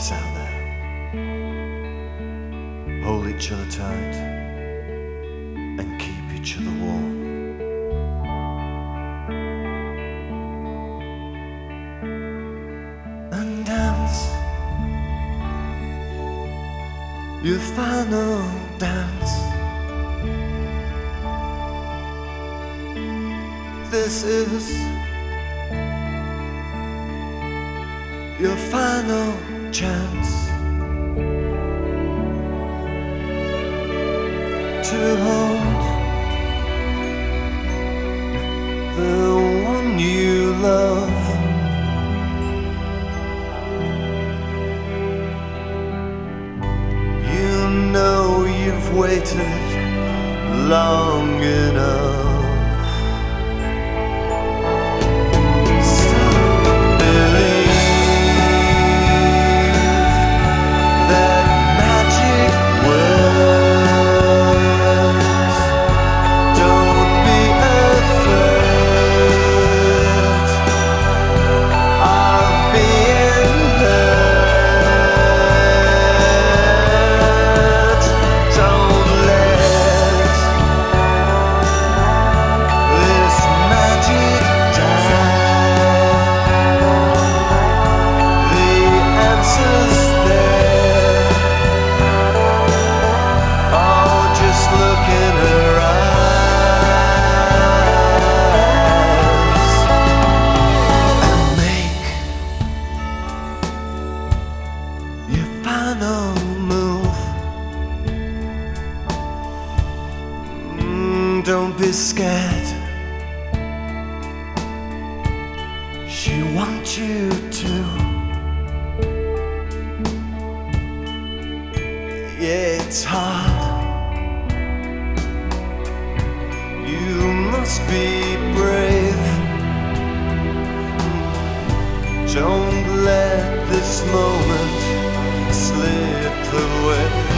us out there. Hold each other tight and keep each other warm. And dance your final dance. This is your final chance to hold the one you love. You know you've waited long enough. Final move. Don't be scared. She wants you to. Yeah, it's hard. You must be brave. Don't let this moment slip away.